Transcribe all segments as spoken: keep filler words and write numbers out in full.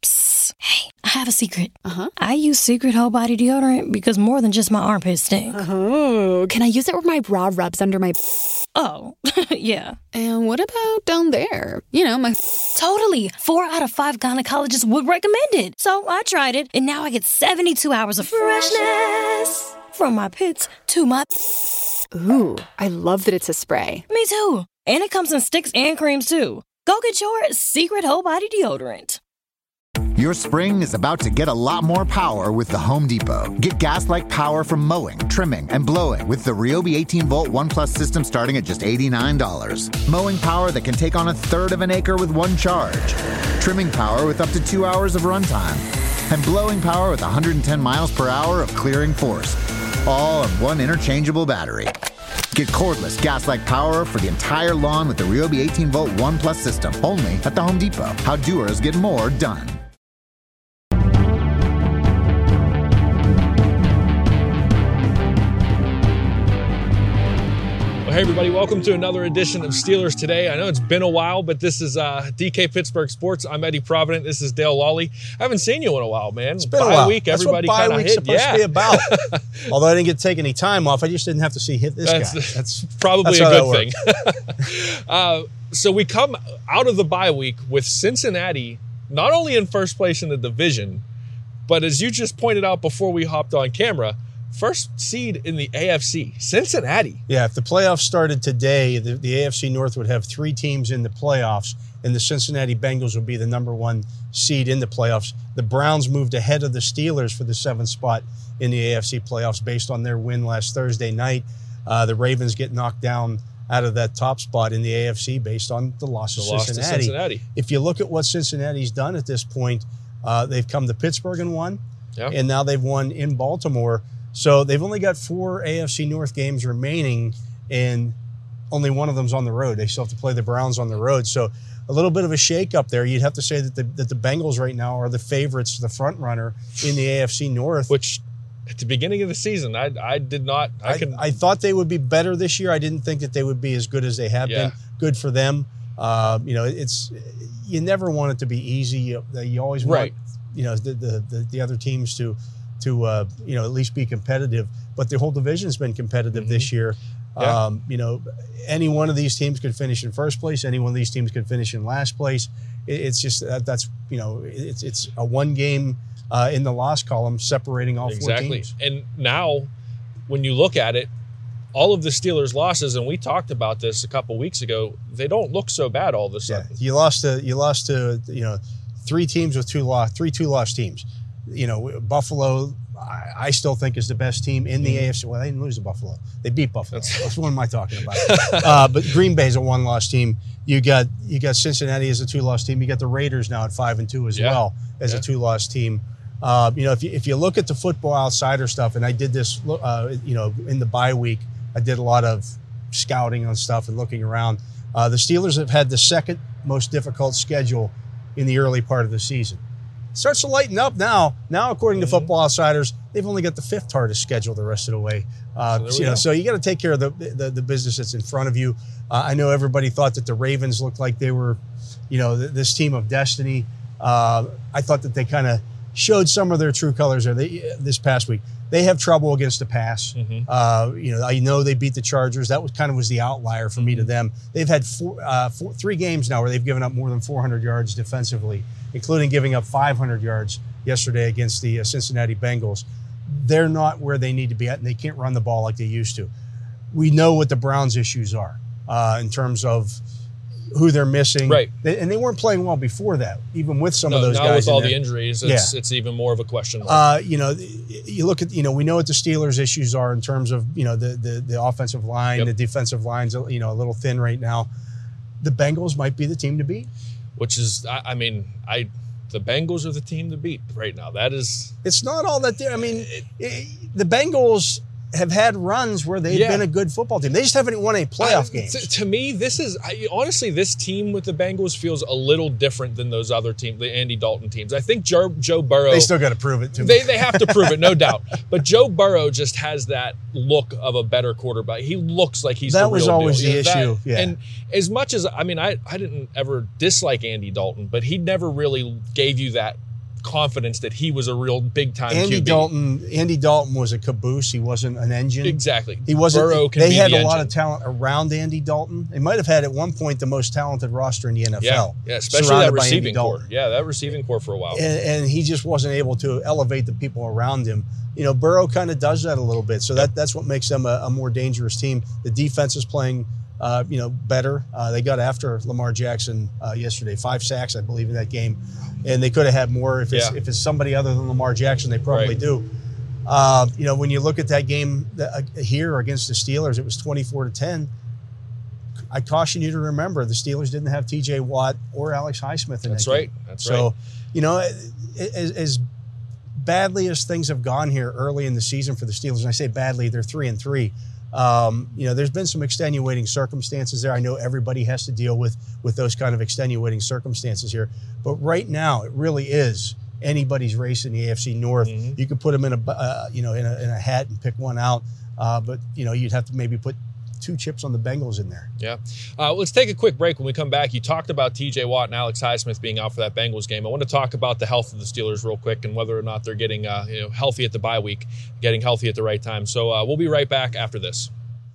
Psst. Hey, I have a secret. Uh-huh. I use Secret Whole Body Deodorant because more than just my armpits stink. Oh, can I use it where my bra rubs under my... Oh, yeah. And what about down there? You know, my... Totally. Four out of five gynecologists would recommend it. So I tried it, and now I get seventy-two hours of freshness. From my pits to my... Ooh, I love that it's a spray. Me too. And it comes in sticks and creams, too. Go get your Secret Whole Body Deodorant. Your spring is about to get a lot more power with the Home Depot. Get gas-like power from mowing, trimming, and blowing with the Ryobi eighteen volt One Plus system starting at just eighty-nine dollars. Mowing power that can take on a third of an acre with one charge. Trimming power with up to two hours of runtime. And blowing power with one hundred ten miles per hour of clearing force. All on one interchangeable battery. Get cordless gas-like power for the entire lawn with the Ryobi eighteen volt One Plus system. Only at the Home Depot. How doers get more done. Hey everybody, welcome to another edition of Steelers Today. I know it's been a while, but this is uh, D K Pittsburgh Sports. I'm Eddie Provident. This is Dale Lawley. I haven't seen you in a while, man. It's been bye a while. Week, That's everybody what kind bye of week's hit. supposed Yeah. to be about. Although I didn't get to take any time off, I just didn't have to see hit this That's, guy. That's probably that's a how good that thing. uh, so we come out of the bye week with Cincinnati not only in first place in the division, but as you just pointed out before we hopped on camera, first seed in the A F C, Cincinnati. Yeah, if the playoffs started today, the, the A F C North would have three teams in the playoffs, and the Cincinnati Bengals would be the number one seed in the playoffs. The Browns moved ahead of the Steelers for the seventh spot in the A F C playoffs based on their win last Thursday night. Uh, the Ravens get knocked down out of that top spot in the A F C based on the loss, The of loss to Cincinnati. Cincinnati. If you look at what Cincinnati's done at this point, uh, they've come to Pittsburgh and won, Yeah. and now they've won in Baltimore. So they've only got four A F C North games remaining, and only one of them's on the road. They still have to play the Browns on the road. So a little bit of a shake-up there. You'd have to say that the, that the Bengals right now are the favorites, the front runner in the A F C North. Which, at the beginning of the season, I I did not. I, I, can. I thought they would be better this year. I didn't think that they would be as good as they have Yeah. been. Good for them. Uh, you know, it's you never want it to be easy. You, you always want Right. you know the the, the, the other teams to to uh, you know at least be competitive. But the whole division's been competitive Mm-hmm. this year. Yeah. Um, you know, any one of these teams could finish in first place. Any one of these teams could finish in last place. It, it's just that, that's you know it's it's a one game uh, in the loss column separating all Exactly. four teams. And now, when you look at it, all of the Steelers' losses, and we talked about this a couple weeks ago, they don't look so bad all of a Yeah, sudden. you lost to you lost to you know three teams with two loss three two loss teams. You know Buffalo, I, I still think is the best team in the Mm-hmm. A F C. Well, they didn't lose to Buffalo; they beat Buffalo. That's what am I talking about? uh, but Green Bay's a one loss team. You got you got Cincinnati as a two loss team. You got the Raiders now at five and two as Yeah. well as Yeah. a two loss team. Uh, you know if you if you look at the Football Outsider stuff, and I did this, uh, you know, in the bye week, I did a lot of scouting on stuff and looking around. Uh, the Steelers have had the second most difficult schedule in the early part of the season. It starts to lighten up now. Now, according to Football Outsiders, they've only got the fifth hardest schedule the rest of the way. Uh, So there we so, you know, go. so you got to take care of the, the the business that's in front of you. Uh, I know everybody thought that the Ravens looked like they were, you know, th- this team of destiny. Uh, I thought that they kind of showed some of their true colors there they, this past week. They have trouble against the pass. Mm-hmm. Uh, you know, I know they beat the Chargers. That was kind of was the outlier for me to them. They've had four, uh, four, three games now where they've given up more than four hundred yards defensively, including giving up five hundred yards yesterday against the uh, Cincinnati Bengals. They're not where they need to be at, and they can't run the ball like they used to. We know what the Browns' issues are uh, in terms of who they're missing. Right. They, and they weren't playing well before that, even with some No, of those now guys with in all there. the injuries, it's, it's even more of a question mark. Uh, you know, you look at, you know, we know what the Steelers' issues are in terms of, you know, the the, the offensive line, Yep. the defensive line's, you know, a little thin right now. The Bengals might be the team to beat. Which is, I, I mean, I the Bengals are the team to beat right now. That is, It's not all that. I mean, it, the Bengals have had runs where they've Yeah. been a good football team. They just haven't won any playoff I- games. To, to me, this is I, honestly this team with the Bengals feels a little different than those other teams, the Andy Dalton teams. I think Joe, Joe Burrow. They still got to prove it to me. They, they have to prove it, no doubt. But Joe Burrow just has that look of a better quarterback. He looks like he's That the was real always deal. the You know, issue, that- yeah. And as much as I mean, I I didn't ever dislike Andy Dalton, but he never really gave you that confidence that he was a real big-time Andy Q B. Dalton. Andy Dalton was a caboose. He wasn't an engine. Exactly. He wasn't. Burrow can they be had the a lot engine. of talent around Andy Dalton. They might have had at one point the most talented roster in the N F L. Yeah, yeah, especially surrounded that by Andy receiving Dalton. core. Yeah, that receiving core for a while. And, and he just wasn't able to elevate the people around him. You know, Burrow kind of does that a little bit. So that that's what makes them a, a more dangerous team. The defense is playing, uh, you know, better. Uh, they got after Lamar Jackson uh, yesterday, five sacks, I believe, in that game, and they could have had more. If it's Yeah. if it's somebody other than Lamar Jackson, they probably Right. do. Uh, you know, when you look at that game uh, here against the Steelers, it was twenty-four to ten. I caution you to remember the Steelers didn't have T J Watt or Alex Highsmith in That's that right. game. That's so, right. you know, as, as badly as things have gone here early in the season for the Steelers, and I say badly, they're three and three. Um, you know, there's been some extenuating circumstances there. I know everybody has to deal with with those kind of extenuating circumstances here, but right now it really is anybody's race in the A F C North. Mm-hmm. You could put them in a uh, you know in a, in a hat and pick one out, uh, but you know you'd have to maybe put two chips on the Bengals in there. Yeah. Uh, let's take a quick break. When we come back, you talked about T J Watt and Alex Highsmith being out for that Bengals game. I want to talk about the health of the Steelers real quick and whether or not they're getting uh, you know healthy at the bye week, getting healthy at the right time. So uh, we'll be right back after this.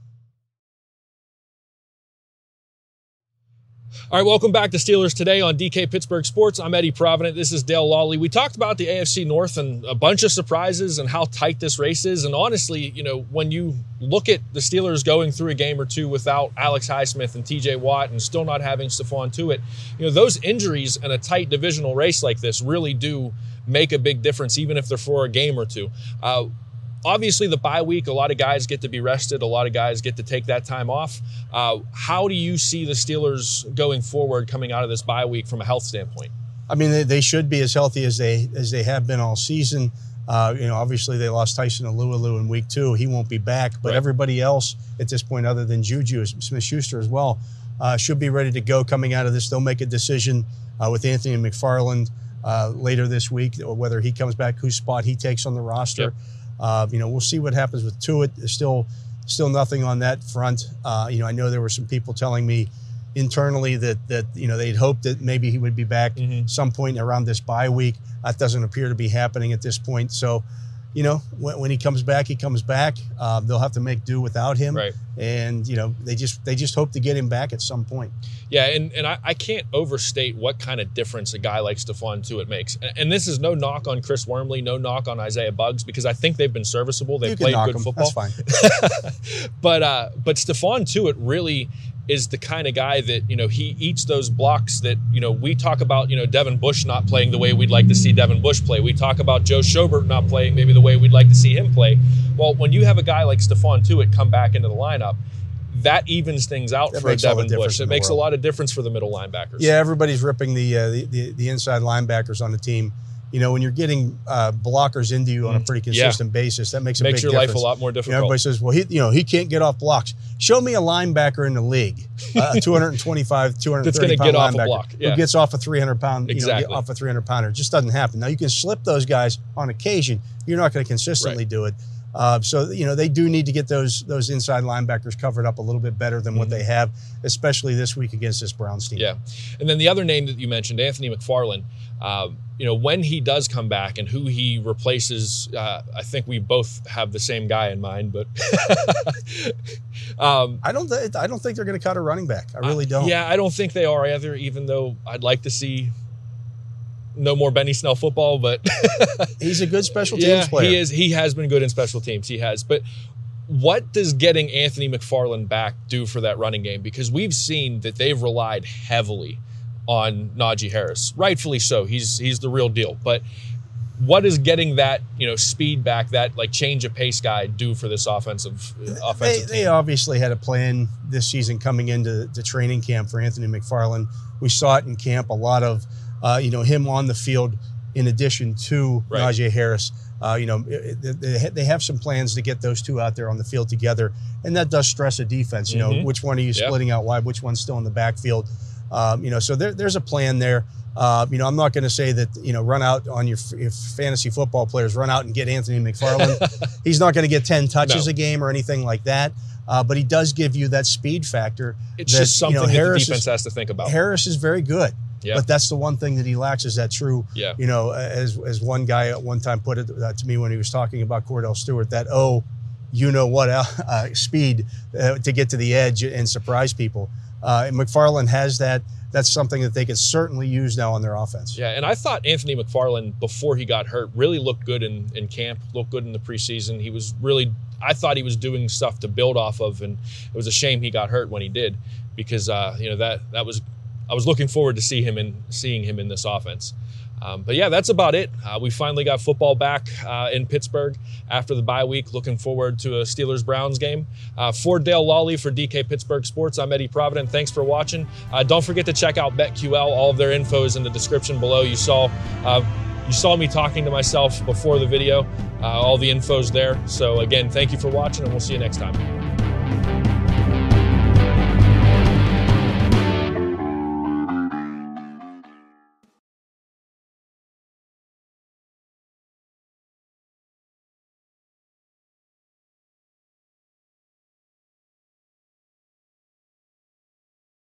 All right, welcome back to Steelers Today on D K Pittsburgh Sports. I'm Eddie Provident. This is Dale Lawley. We talked about the A F C North and a bunch of surprises and how tight this race is. And honestly, you know, when you look at the Steelers going through a game or two without Alex Highsmith and T J Watt and still not having Stephon Tuitt, you know, those injuries in a tight divisional race like this really do make a big difference, even if they're for a game or two. Uh, Obviously, the bye week, a lot of guys get to be rested. A lot of guys get to take that time off. Uh, how do you see the Steelers going forward coming out of this bye week from a health standpoint? I mean, they, they should be as healthy as they as they have been all season. Uh, you know, obviously they lost Tyson Alualu in week two. He won't be back, but Right. everybody else at this point, other than Juju Smith-Schuster as well, uh, should be ready to go coming out of this. They'll make a decision uh, with Anthony McFarland uh, later this week, whether he comes back, whose spot he takes on the roster. Yep. Uh, you know, we'll see what happens with Tuitt. There's still, still nothing on that front. Uh, you know, I know there were some people telling me internally that that you know they'd hoped that maybe he would be back Mhm. some point around this bye week. That doesn't appear to be happening at this point. So, you know, when, when he comes back, he comes back. Uh, they'll have to make do without him. Right. And you know, they just they just hope to get him back at some point. Yeah, and, and I, I can't overstate what kind of difference a guy like Stephon Tuitt makes. And, and this is no knock on Chris Wormley, no knock on Isaiah Buggs, because I think they've been serviceable. They've You can played knock good him. football. That's fine. but uh, but Stephon Tuitt really is the kind of guy that, you know, he eats those blocks that, you know, we talk about, you know, Devin Bush not playing the way we'd like to see Devin Bush play. We talk about Joe Schobert not playing maybe the way we'd like to see him play. Well, when you have a guy like Stephon Tuitt come back into the lineup, that evens things out That for makes all the Devin difference Bush. in It the makes a world. lot of difference for the middle linebackers. Yeah, everybody's ripping the, uh, the, the the inside linebackers on the team. You know, when you're getting uh, blockers into you on a pretty Yeah. consistent basis, that makes a Makes big your difference. life a lot more You know, difficult. everybody says, well, he, you know, he can't get off blocks. Show me a linebacker in the league, uh, a two twenty-five, two That's thirty gonna pound get off a linebacker block, yeah. who gets off a three hundred pound, you know, Exactly. get off a three hundred pounder. It just doesn't happen. Now, you can slip those guys on occasion. You're not going to consistently Right. do it. Uh, so, you know, they do need to get those those inside linebackers covered up a little bit better than what Mhm. they have, especially this week against this Browns team. Yeah. And then the other name that you mentioned, Anthony McFarland, uh, you know, when he does come back and who he replaces, uh, I think we both have the same guy in mind, but um, I don't. Th- I don't think they're going to cut a running back. I really don't. yeah, I don't think they are either, even though I'd like to see no more Benny Snell football, but He's a good special teams yeah, player. he is. He has been good in special teams. He has. But what does getting Anthony McFarland back do for that running game? Because we've seen that they've relied heavily on Najee Harris, rightfully so. He's he's the real deal. But what does getting that, you know, speed back, that like change of pace guy do for this offensive They, offensive they team? obviously had a plan this season coming into the training camp for Anthony McFarland. We saw it in camp, a lot of, uh, you know, him on the field in addition to Right. Najee Harris. Uh, you know, it- it- they they have some plans to get those two out there on the field together, and that does stress a defense. You know, Mhm. which one are you Yep. splitting out wide? Which one's still in the backfield? Um, you know, so there, there's a plan there. Uh, you know, I'm not going to say that, you know, run out on your, your fantasy football players, run out and get Anthony McFarland. He's not going to get ten touches No. a game or anything like that. Uh, but he does give you that speed factor. It's that, just something you know, that the Harris defense is, has to think about. Harris is very good. Yeah. But that's the one thing that he lacks is that true, yeah. you know, as as one guy at one time put it uh, to me when he was talking about Cordell Stewart, that, oh, you know what, uh, speed uh, to get to the edge and surprise people. Uh, and McFarland has that. That's something that they could certainly use now on their offense. Yeah, and I thought Anthony McFarland, before he got hurt, really looked good in, in camp, looked good in the preseason. He was really, I thought he was doing stuff to build off of, and it was a shame he got hurt when he did, because uh, you know that that was, I was looking forward to see him in seeing him in this offense. Um, but yeah, that's about it. Uh, we finally got football back uh, in Pittsburgh after the bye week. Looking forward to a Steelers-Browns game. Uh, for Dale Lawley for D K Pittsburgh Sports, I'm Eddie Provident. Thanks for watching. Uh, don't forget to check out BetQL. All of their info is in the description below. You saw uh, you saw me talking to myself before the video. Uh, all the info's there. So again, thank you for watching, and we'll see you next time.